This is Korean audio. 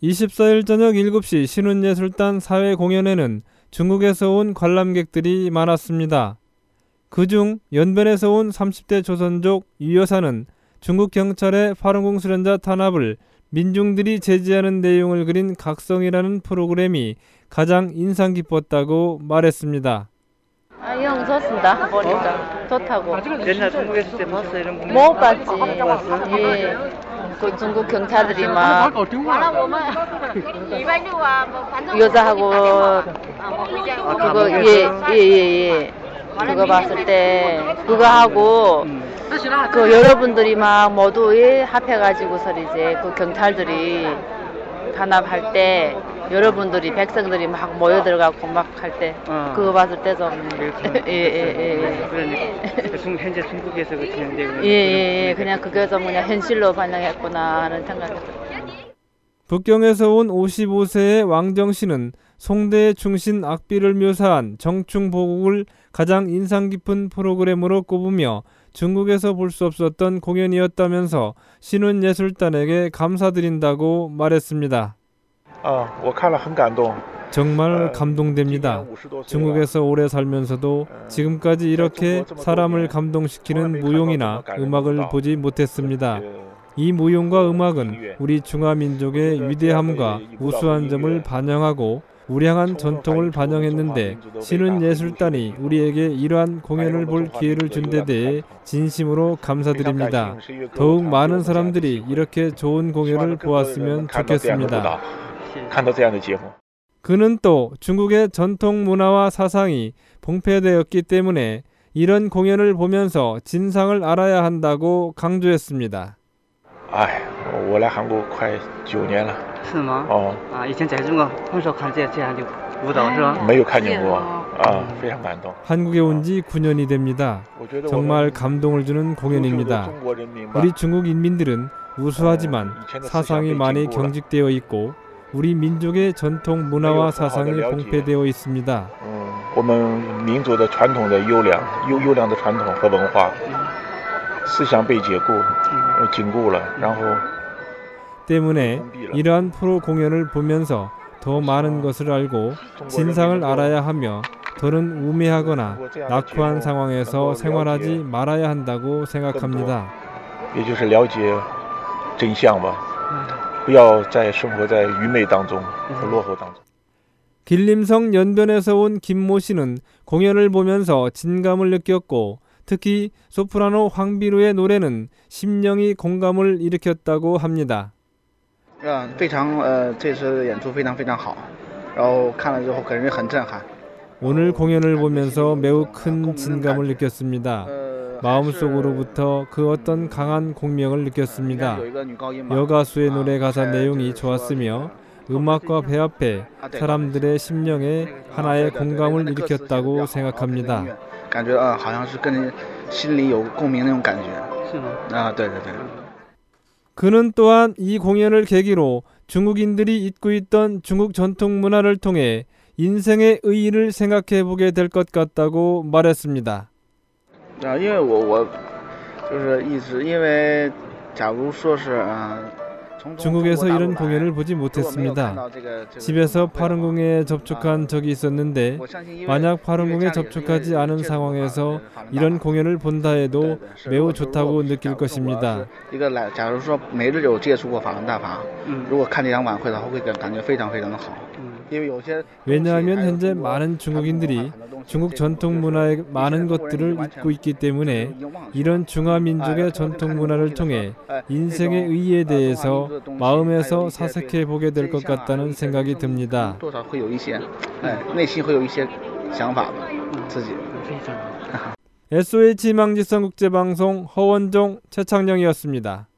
24일 저녁 7시 신운예술단 사회 공연에는 중국에서 온 관람객들이 많았습니다. 그중 연변에서 온 30대 조선족 유 여사는 중국 경찰의 파룬궁 수련자 탄압을 민중들이 제지하는 내용을 그린 각성이라는 프로그램이 가장 인상 깊었다고 말했습니다. 형 좋습니다. 보니까 좋다고. 옛날 중국에 있을 때 봤어 이런 거? 못 봤지. 예. 그 중국 경찰들이 막 여자하고 그거 예. 그거 봤을 때 그거 하고 그 여러분들이 막 모두 합해가지고서 이제 그 경찰들이 탄압할 때 여러분들이 백성들이 막 모여들어가고 막 할 때 그거 봤을 때 좀 예. 그러니까 현재 중국에서 그 진행되고 예. 그냥 그게 좀 그냥 현실로 반영했구나 하는 생각이 들어요. 북경에서 온 55세의 왕정 씨는 송대의 충신 악비를 묘사한 정충보국을 가장 인상 깊은 프로그램으로 꼽으며 중국에서 볼 수 없었던 공연이었다면서 신운예술단에게 감사드린다고 말했습니다. 정말 감동됩니다. 중국에서 오래 살면서도 지금까지 이렇게 사람을 감동시키는 무용이나 음악을 보지 못했습니다. 이 무용과 음악은 우리 중화민족의 위대함과 우수한 점을 반영하고 우량한 전통을 반영했는데 신운예술단이 우리에게 이러한 공연을 볼 기회를 준 데 대해 진심으로 감사드립니다. 더욱 많은 사람들이 이렇게 좋은 공연을 보았으면 좋겠습니다. 그는 또 중국의 전통 문화와 사상이 봉폐되었기 때문에 이런 공연을 보면서 진상을 알아야 한다고 강조했습니다. 我来韩国快9年了。 是吗？以前在中国很少看这样的舞蹈是吧？ 没有看见过非常感动。 한국에 온 지 9년이 됩니다. 정말 감동을 주는 공연입니다. 우리 중국 인민들은 우수하지만 사상이 많이 경직되어 있고 우리 민족의 전통 문화와 사상이 봉폐되어 있습니다. 我们民族的传统的优良的传统和文化思想被禁锢了，然后 때문에 이러한 프로 공연을 보면서 더 많은 것을 알고 진상을 알아야 하며 더는 우매하거나 낙후한 상황에서 생활하지 말아야 한다고 생각합니다. 也就是了解真相吧，不要再生活在愚昧当中和落后当中。 길림성 연변에서 온 김모 씨는 공연을 보면서 진감을 느꼈고 특히 소프라노 황비루의 노래는 심령이 공감을 일으켰다고 합니다. 非常这次演出非常好，然后看了之后给人很震撼。 오늘 공연을 보면서 매우 큰 진감을 느꼈습니다. 마음속으로부터 그 어떤 강한 공명을 느꼈습니다. 여가수의 노래 가사 내용이 좋았으며 음악과 배합해 사람들의 심령에 하나의 공감을 일으켰다고 생각합니다. 그는 또한 이 공연을 계기로 중국인들이 잊고 있던 중국 전통 문화를 통해 인생의 의의를 생각해 보게 될 것 같다고 말했습니다. 중국에서 이런 공연을 보지 못했습니다. 집에서 파룬궁에 접촉한 적이 있었는데 만약 파룬궁에 접촉하지 않은 상황에서 이런 공연을 본다 해도 매우 좋다고 느낄 것입니다. 왜냐하면 현재 많은 중국인들이 중국 전통 문화의 많은 것들을 잊고 있기 때문에 이런 중화민족의 전통 문화를 통해 인생의 의의에 대해서 마음에서 사색해 보게 될 것 같다는 생각이 듭니다. SOH 희망지성 국제방송 허원종 최창령이었습니다.